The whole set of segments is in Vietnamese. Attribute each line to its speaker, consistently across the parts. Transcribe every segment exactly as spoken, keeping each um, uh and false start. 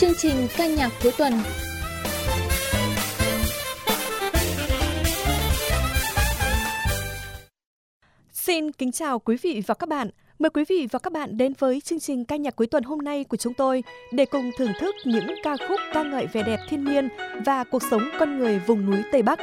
Speaker 1: chương trình ca nhạc cuối tuần.
Speaker 2: Xin kính chào quý vị và các bạn. Mời quý vị và các bạn đến với chương trình ca nhạc cuối tuần hôm nay của chúng tôi để cùng thưởng thức những ca khúc ca ngợi vẻ đẹp thiên nhiên và cuộc sống con người vùng núi Tây Bắc.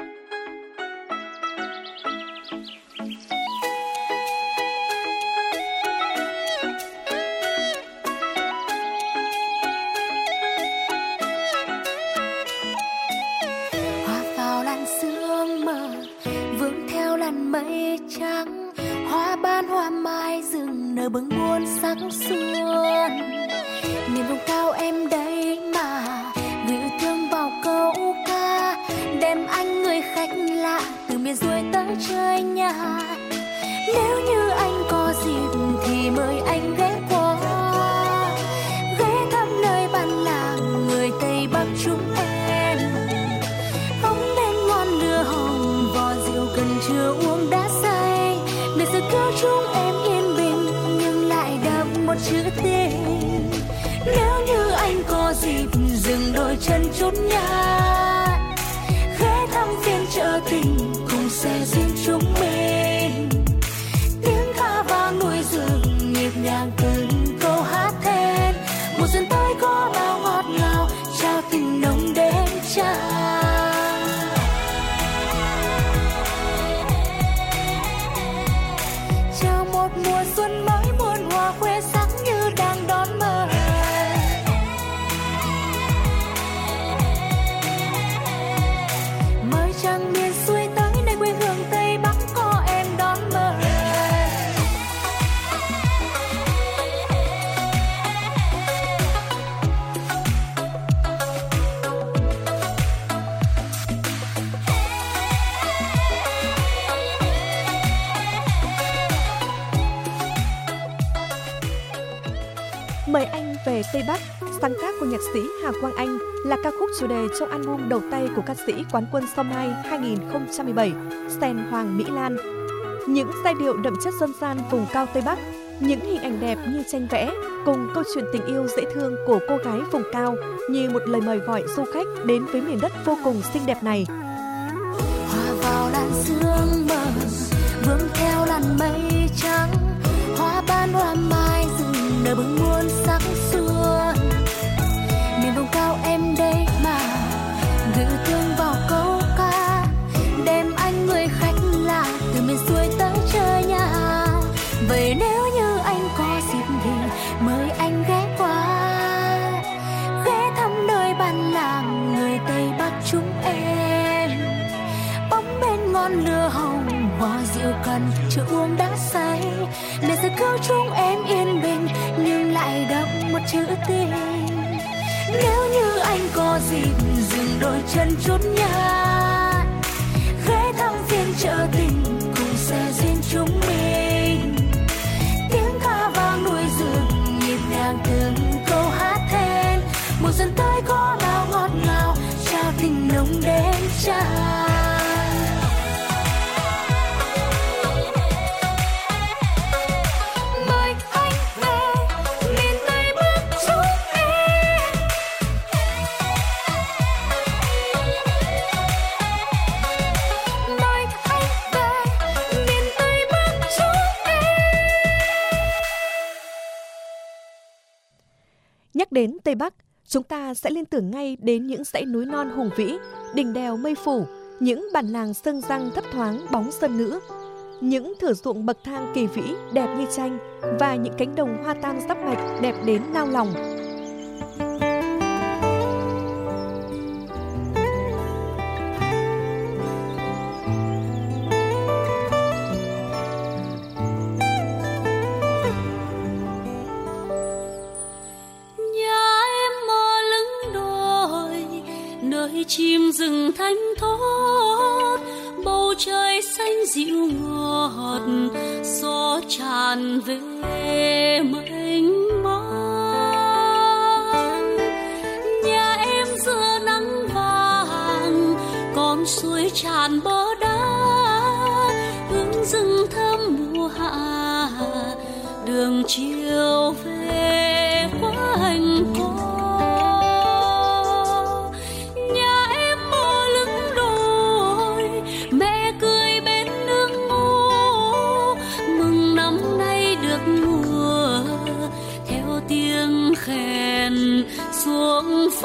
Speaker 3: Hoa vào làn sương mờ, vương theo làn mây trắng, hoa ban hoa mai rừng nở bừng muôn sắc xuân. Miền vùng cao em đây mà gửi yêu thương vào câu ca, đem anh người khách lạ từ miền xuôi tới chơi nhà. Nếu như anh có dịp thì mời anh ghé qua, ghé thăm nơi bản làng người Tây Bắc chúng em. Bóng đêm ngon lửa hồng, vò rượu cần chưa uống đã say. Để sự cứu chúng em yên bình nhưng lại đậm một chữ tình. Nếu như anh có dịp dừng đôi chân chút nhà, ghé thăm phiên chợ tình cùng xe duyên chúng mình. Tiếng ca vang núi rừng nhịp nhàng từng câu hát then. Mùa xuân tới có bao ngọt ngào, trao tình nồng đến tràn. Chào một mùa xuân mới muôn hoa khoe sắc như đang đón mời. Mời chàng miền xuôi tới nơi quê hương Tây Bắc có em đón mời.
Speaker 2: Mời anh về Tây Bắc, sáng tác của nhạc sĩ Hà Quang Anh, là ca khúc chủ đề trong album đầu tay của ca sĩ Quán quân Sao Mai hai không một bảy, Sen Hoàng Mỹ Lan. Những giai điệu đậm chất dân gian vùng cao Tây Bắc, những hình ảnh đẹp như tranh vẽ, cùng câu chuyện tình yêu dễ thương của cô gái vùng cao như một lời mời gọi du khách đến với miền đất vô cùng xinh đẹp này.
Speaker 3: Hoa vào làn sương mờ, vương theo làn mây trắng, hoa ban hoa mai rừng nở bừng muôn sắc xuân. Miền vùng cao em đây mà gửi thương vào câu ca, đem anh người khách lạ từ miền xuôi tới chơi nhà. Vậy nếu như anh có dịp thì mời anh ghé qua, ghé thăm nơi bản làng người Tây Bắc chúng em. Bóng bên ngọn lửa hồng, vò rượu cần chưa uống đã say. Để sự cứu chúng em yên bình nhưng lại đậm một chữ tình. Nếu như anh có dịp dừng đôi chân chút nhà, ghé thăm phiên chợ tình cùng xe duyên chúng mình. Tiếng ca vang núi rừng nhịp nhàng từng câu hát then. Mùa xuân tới có bao ngọt ngào, trao tình nồng đến tràn.
Speaker 2: Nhắc đến Tây Bắc, chúng ta sẽ liên tưởng ngay đến những dãy núi non hùng vĩ, đỉnh đèo mây phủ, những bản làng sương răng thấp thoáng bóng sơn nữ, những thửa ruộng bậc thang kỳ vĩ đẹp như tranh và những cánh đồng hoa tam giáp mạch đẹp đến nao lòng.
Speaker 4: Chim rừng thanh thốt, bầu trời xanh dịu ngọt, gió tràn về mênh mang. Nhà em giữa nắng vàng, con suối tràn bờ đá, hương rừng thơm mùa hạ, đường chiều về quanh co. xuống phố.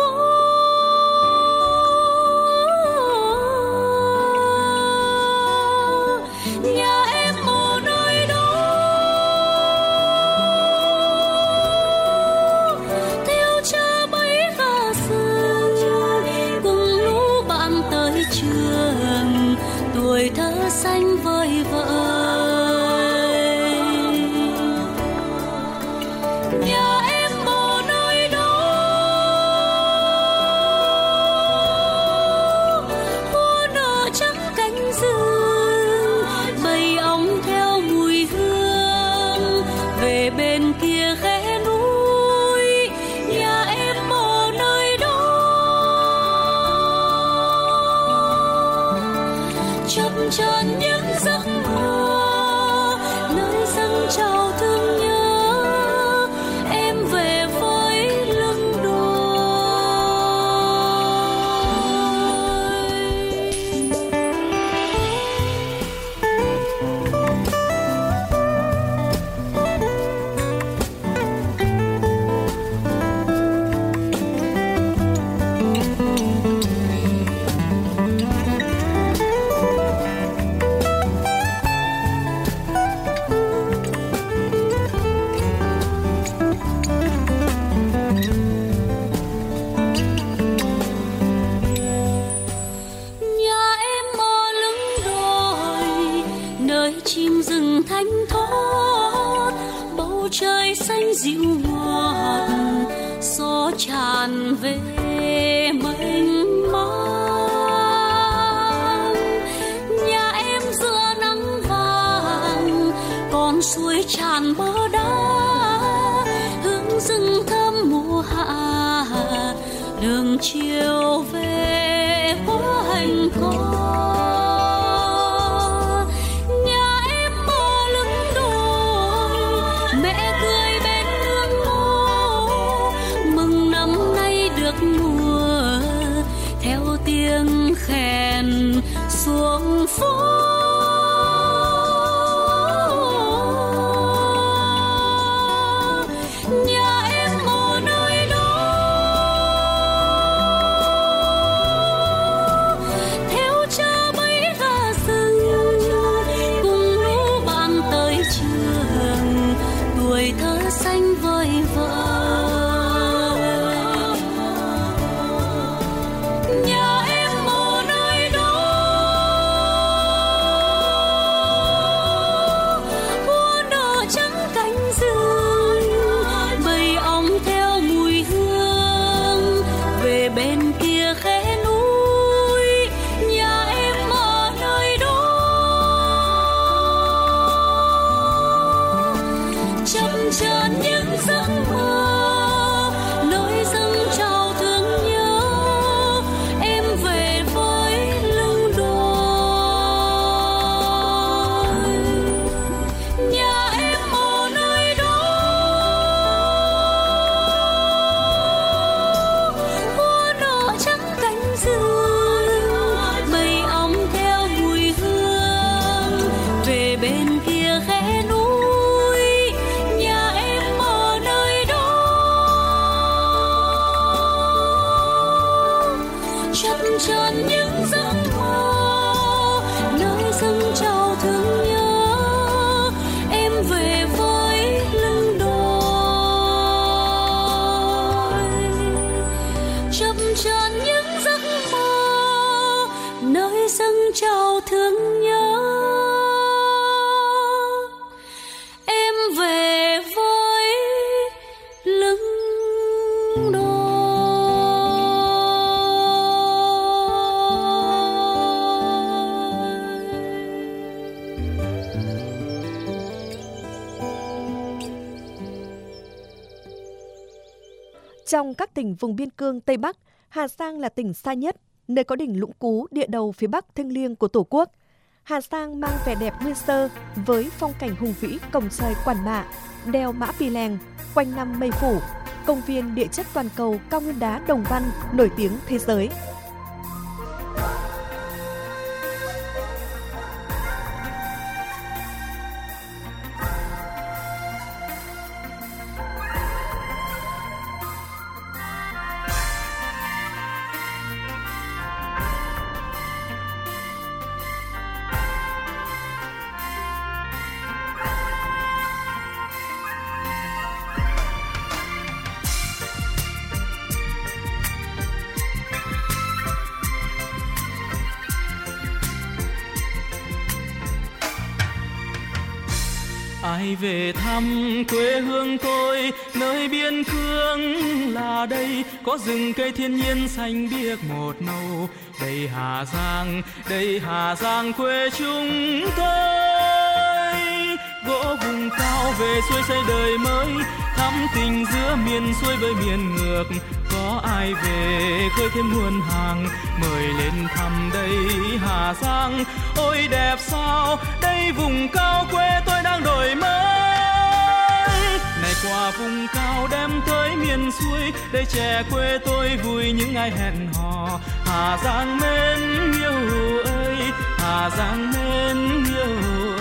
Speaker 4: Nhà em ở nơi đó, theo cha bấy gà rừng, cùng lũ bạn tới trường, tuổi thơ xanh vơi vợi. Nhà em ở nơi đó, hoa nở trắng cánh rừng, bầy ong theo mùi hương về bên kia khe núi. Nhà em ở nơi đó, chập chờn những giấc mơ, nơi dâng trào thương nhớ. Em về với lưng đôi. Nhà em ở lưng đồi, nơi chim rừng thanh thoát, bầu trời xanh dịu ngọt, gió tràn về mênh mang. Nhà em giữa nắng vàng, con suối tràn bờ đá, hướng rừng thơm mùa hạ, đường chiều về phố hành co. Nhà em ở lưng đồi, mẹ cười bên nương ngô, mừng năm nay được mùa, theo tiếng khen xuống phố. Nhà em ở nơi đó, theo cha bấy gà rừng, cùng lũ bạn tới trường, tuổi thơ xanh vơi vợi. Nhà em ở nơi đó, hoa nở trắng cánh rừng, bầy ong theo mùi hương về bên kia khe núi. Nhà em ở nơi đó, chập chờn những giấc mơ, nơi dâng trào thương nhớ. Em về với lưng đồi. Nhà em ở nơi đó, hoa nở trắng cánh rừng, bầy ong theo mùi hương về bên kia khe núi. Nhà em ở nơi đó, chập chờn những giấc mơ, nơi dâng trào thương nhớ. Em về với lưng đồi, chập chờn những giấc mơ, nơi dâng trào thương nhớ. Em về với lưng đồi.
Speaker 2: Trong các tỉnh vùng biên cương Tây Bắc, Hà Giang là tỉnh xa nhất, nơi có đỉnh Lũng Cú, địa đầu phía Bắc thiêng liêng của Tổ quốc. Hà Giang mang vẻ đẹp nguyên sơ với phong cảnh hùng vĩ cổng trời Quản Mạ, đèo Mã Pì Lèng, quanh năm mây phủ, công viên địa chất toàn cầu cao nguyên đá Đồng Văn nổi tiếng thế giới.
Speaker 1: Ai về thăm quê hương tôi, nơi biên cương là đây, có rừng cây thiên nhiên xanh biếc một màu. Đây Hà Giang, đây Hà Giang quê chúng tôi. Gỗ vùng cao về xuôi xây đời mới, thắm tình giữa miền xuôi với miền ngược. Có ai về khơi thêm nguồn hàng, mời lên thăm đây Hà Giang. Ôi đẹp sao, đây vùng cao quê tôi đang đổi mới. Này qua vùng cao đem tới miền xuôi, đây trẻ quê tôi vui những ngày hẹn hò. Hà Giang mến yêu ơi, Hà Giang mến yêu ơi.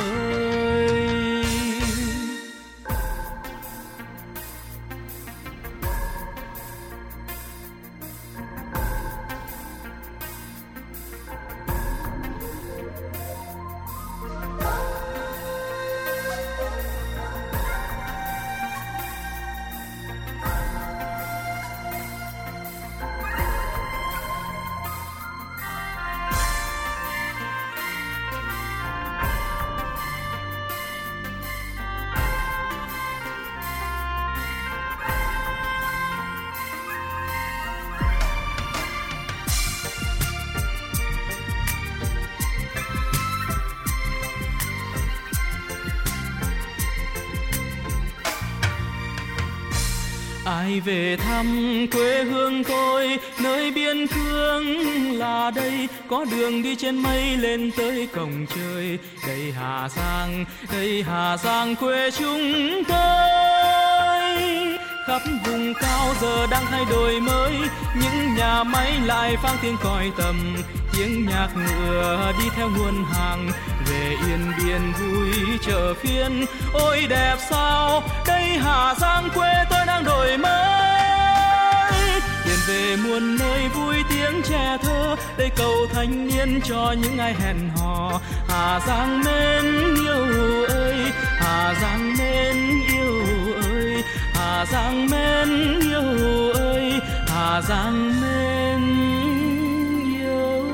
Speaker 1: Ai về thăm quê hương tôi, nơi biên cương là đây, có đường đi trên mây lên tới cổng trời. Đây Hà Giang, đây Hà Giang quê chúng tôi. Khắp vùng cao giờ đang thay đổi mới, những nhà máy lại vang tiếng còi tầm. Tiếng nhạc ngựa đi theo nguồn hàng, về Yên Biên vui chợ phiên. Ôi đẹp sao, đây Hà Giang quê tôi đang đổi mới. Tiền về muôn nơi vui tiếng trẻ thơ, đây cầu thanh niên cho những ai hẹn hò. Hà Giang mến yêu ơi, Hà Giang mến yêu ơi, Hà Giang mến yêu ơi, Hà Giang mến yêu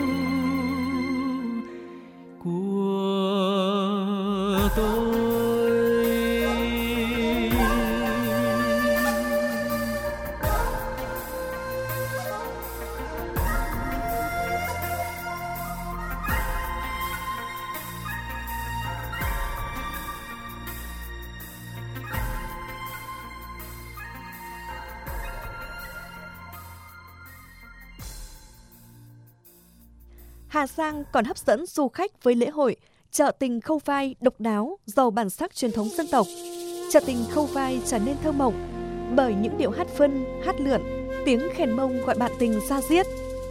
Speaker 1: của tôi.
Speaker 2: Hà Giang còn hấp dẫn du khách với lễ hội chợ tình Khâu Vai độc đáo, giàu bản sắc truyền thống dân tộc. Chợ tình Khâu Vai trở nên thơ mộng bởi những điệu hát phân, hát lượn, tiếng khèn Mông gọi bạn tình ra diết.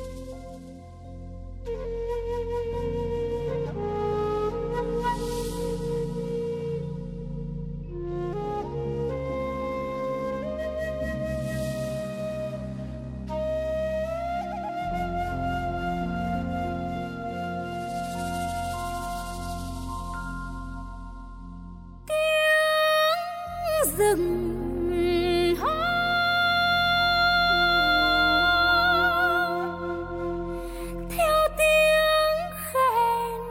Speaker 3: Rừng hoa theo tiếng khen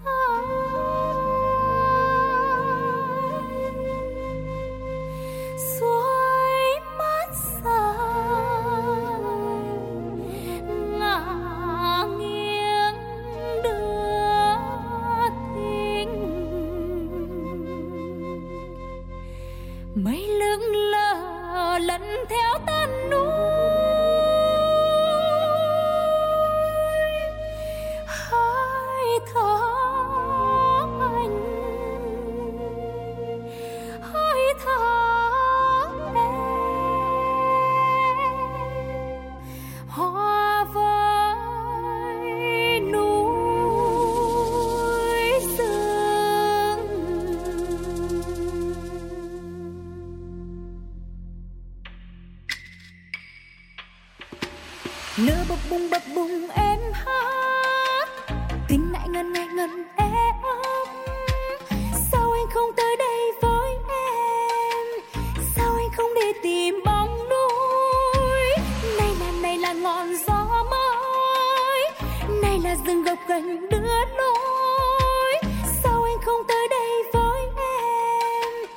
Speaker 3: suối mát dài ngả nghiêng đưa tình mây lững lờ lẫn theo tan núi hơi thở anh hơi thở em hòa với núi rừng. Nửa bập bùng bập bùng em hát, tim lại ngân ngại ngân e ấm. Sao anh không tới đây với em? Sao anh không để tìm bóng núi? Này là này là ngọn gió mới, này là rừng gập ghềnh đưa lối. Sao anh không tới đây với em?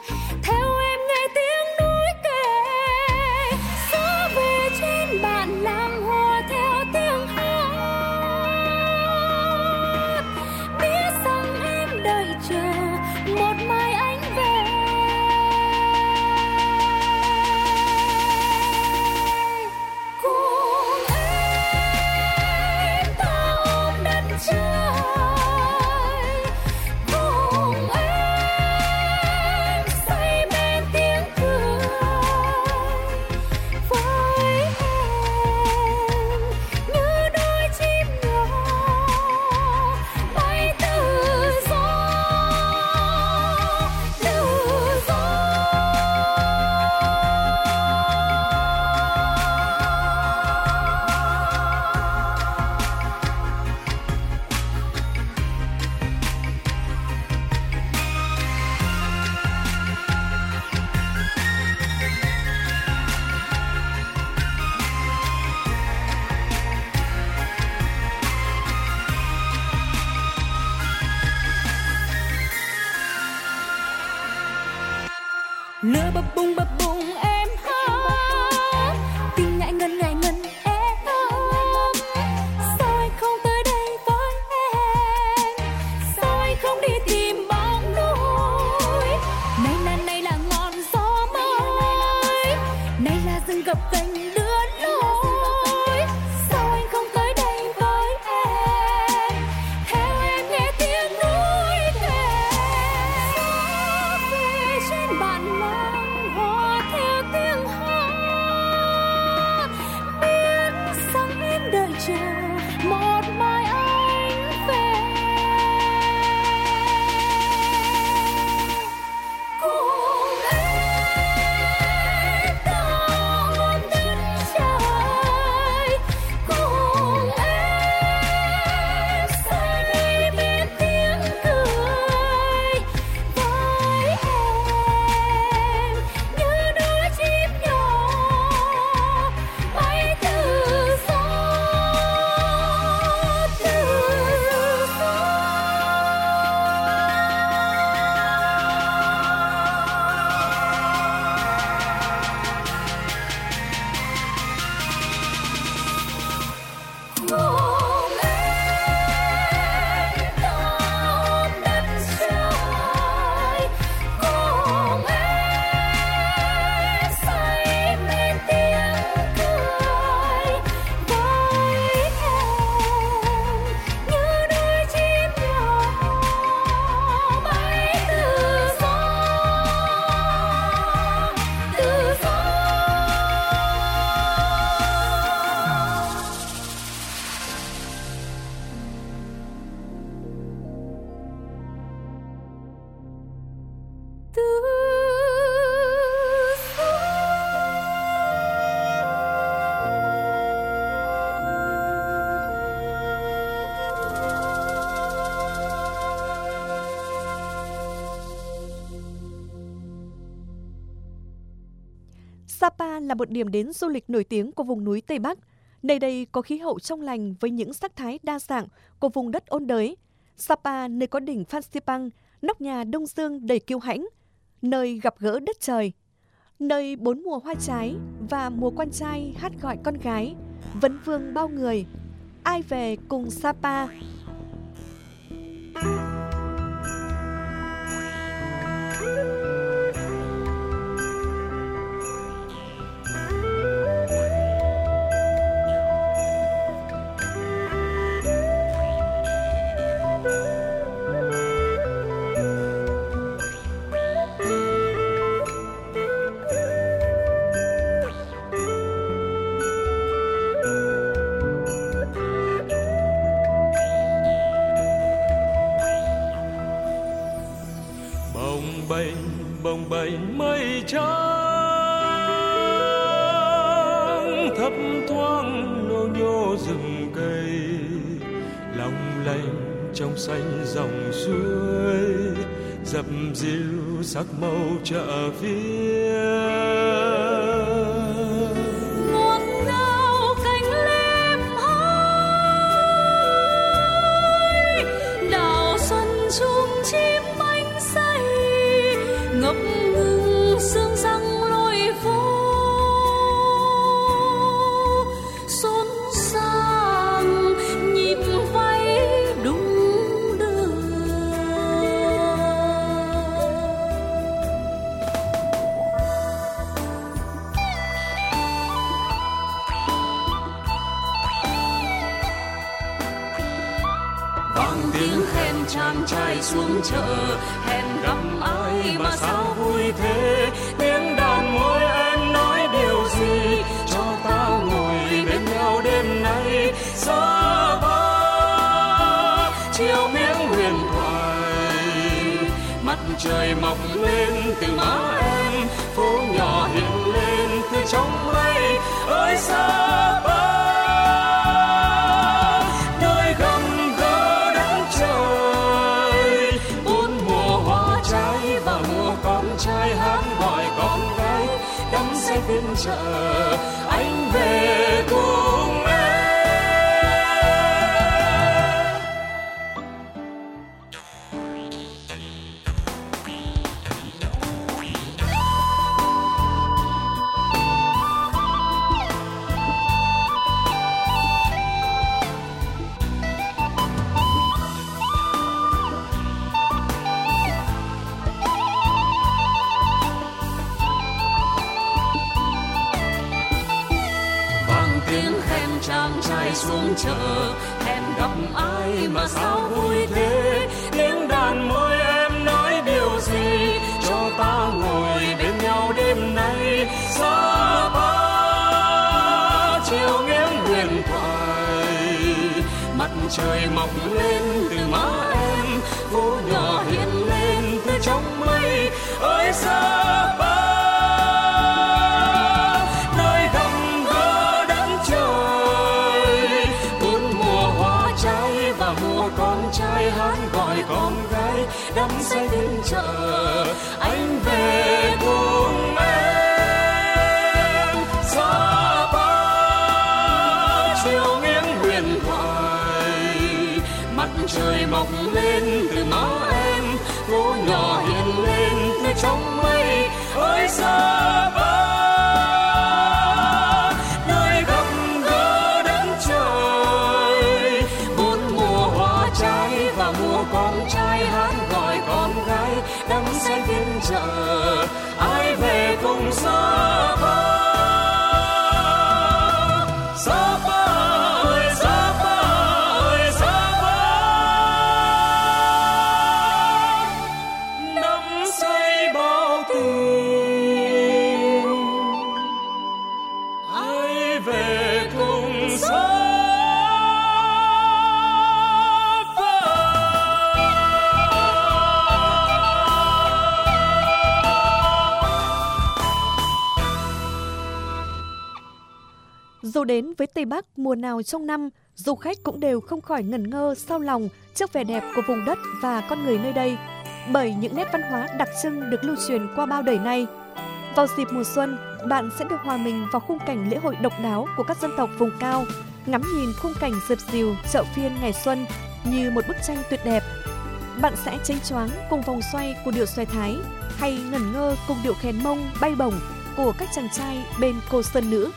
Speaker 3: cập cành đưa lối. Sao anh không tới đây với em, theo em nghe tiếng núi thề. Gió về trên bản làng hòa theo tiếng hát, biết rằng em đợi chờ một mai anh về. Cùng em đón đất trời, cùng em say mê biết tiếng cười. Với em như đôi chim nhỏ bay từ gió, từ gió. Cùng em đón đất trời, cùng em say mê tiếng cười. Với em như đôi chim nhỏ bay từ gió, từ gió. Từ
Speaker 2: Sapa là một điểm đến du lịch nổi tiếng của vùng núi Tây Bắc. Nơi đây có khí hậu trong lành với những sắc thái đa dạng của vùng đất ôn đới. Sapa, nơi có đỉnh Phan Xipang, nóc nhà Đông Dương đầy kiêu hãnh, nơi gặp gỡ đất trời, nơi bốn mùa hoa trái và mùa quan trai hát gọi con gái, vấn vương bao người. Ai về cùng Sapa?
Speaker 1: bồng bềnh bồng bềnh mây trắng thấp thoáng lô nhô rừng cây, long lanh trong xanh dòng suối, dập dìu sắc màu chợ phía.
Speaker 4: ngọt ngào cánh lem hái, đào xuân chum chim bánh say, ngập ngừng sương răng lối phố, xốn sang nhịp váy đung đưa.
Speaker 1: Vang tiếng khen chàng trai xuống chợ, hẹn gặp ai mà sao vui thế. Tiếng đàn môi em nói điều gì, cho ta ngồi bên nhau đêm nay. Sapa chiều miếng huyền thoại, mặt trời mọc lên từ má em, phố nhỏ hiện lên từ trong mây. Ơi Sapa, nơi gặp gỡ đất trời, bốn mùa hoa trái và mùa con trai hát gọi con gái, đắm say phiên chợ. Anh về cùng em. chàng trai xuống chợ, hẹn gặp ai mà sao vui thế. Tiếng đàn môi em nói điều gì, cho ta ngồi bên nhau đêm nay. Sapa chiều nghiêng huyền thoại, mặt trời mọc lên từ má em, phố nhỏ hiện lên từ trong mây. Ơi Sapa, nơi gặp gỡ đất trời, bốn mùa hoa trái và mùa con trai hát gọi con gái, đắm say đến chợ anh về cùng em. Sapa chiều nghiêng huyền thoại, mặt trời mọc lên từ má em, phố nhỏ hiện lên từ trong mây. Ơi Sapa, nơi gặp gỡ đất trời, bốn mùa hoa trái và mùa con trai hát gọi con gái, đắm say phiên chợ ai về cùng Sapa. Sapa ơi Sapa ơi Sapa, đắm say bao tình ai về cùng Sapa.
Speaker 2: Dù đến với Tây Bắc mùa nào trong năm, du khách cũng đều không khỏi ngẩn ngơ sao lòng trước vẻ đẹp của vùng đất và con người nơi đây, bởi những nét văn hóa đặc trưng được lưu truyền qua bao đời nay. Vào dịp mùa xuân, bạn sẽ được hòa mình vào khung cảnh lễ hội độc đáo của các dân tộc vùng cao, ngắm nhìn khung cảnh rực rìu chợ phiên ngày xuân như một bức tranh tuyệt đẹp. Bạn sẽ chênh choáng cùng vòng xoay của điệu xoay Thái, hay ngẩn ngơ cùng điệu khèn mông bay bổng của các chàng trai bên cô sơn nữ.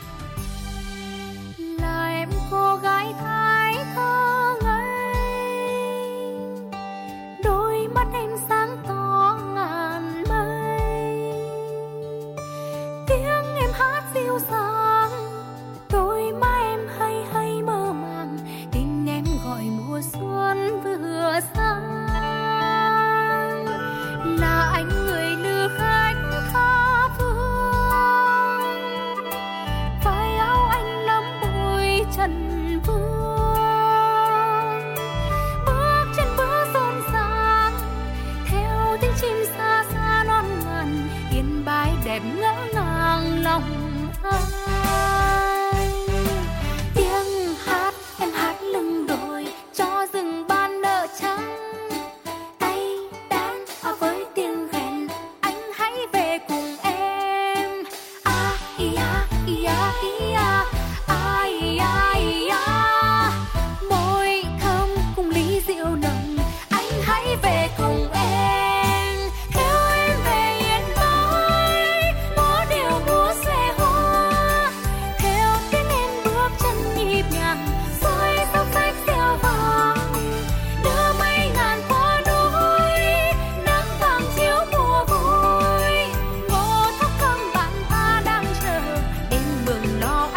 Speaker 3: Là em cô gái Thái thơ ngây, đôi mắt em sáng to ngàn mây, tiếng em hát dịu dàng, đôi má em hay hay mơ màng, tình em gọi mùa xuân vừa sang. Là anh người lữ khách tha phương, vai áo anh lắm bụi trần vương, bước chân bước rộn ràng theo tiếng chim xa xa non ngàn, yên bái đẹp ngỡ ngàng lòng anh. Tiếng hát em hát lưng đồi cho rừng ban nợ trắng, tay đàn với tiếng khen anh hãy về cùng em. A ia ia ia a ia ia, môi thơm cùng ly rượu nồng, anh hãy về cùng em. Theo em về yên bái, múa điệu múa xòe hoa, theo tiếng em bước chân nhịp nhàng, xoay sóc sách reo vàng, đưa mây ngàn qua núi, nắng vàng chiếu mùa vui. Ngô thóc cơm bạn ta đang chờ, đêm mường lo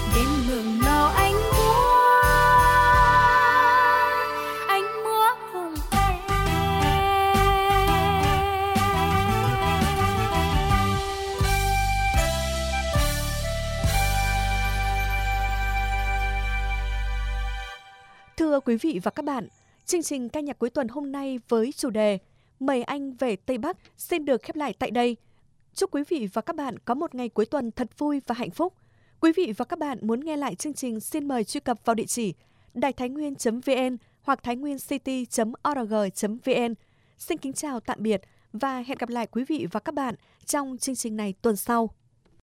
Speaker 3: đến mường lò anh múa, anh múa cùng em.
Speaker 2: Thưa quý vị và các bạn, chương trình ca nhạc cuối tuần hôm nay với chủ đề Mời anh về Tây Bắc xin được khép lại tại đây. Chúc quý vị và các bạn có một ngày cuối tuần thật vui và hạnh phúc. Quý vị và các bạn muốn nghe lại chương trình xin mời truy cập vào địa chỉ đài thái nguyên chấm vn hoặc thái nguyên city chấm org chấm vn. Xin kính chào tạm biệt và hẹn gặp lại quý vị và các bạn trong chương trình này tuần sau.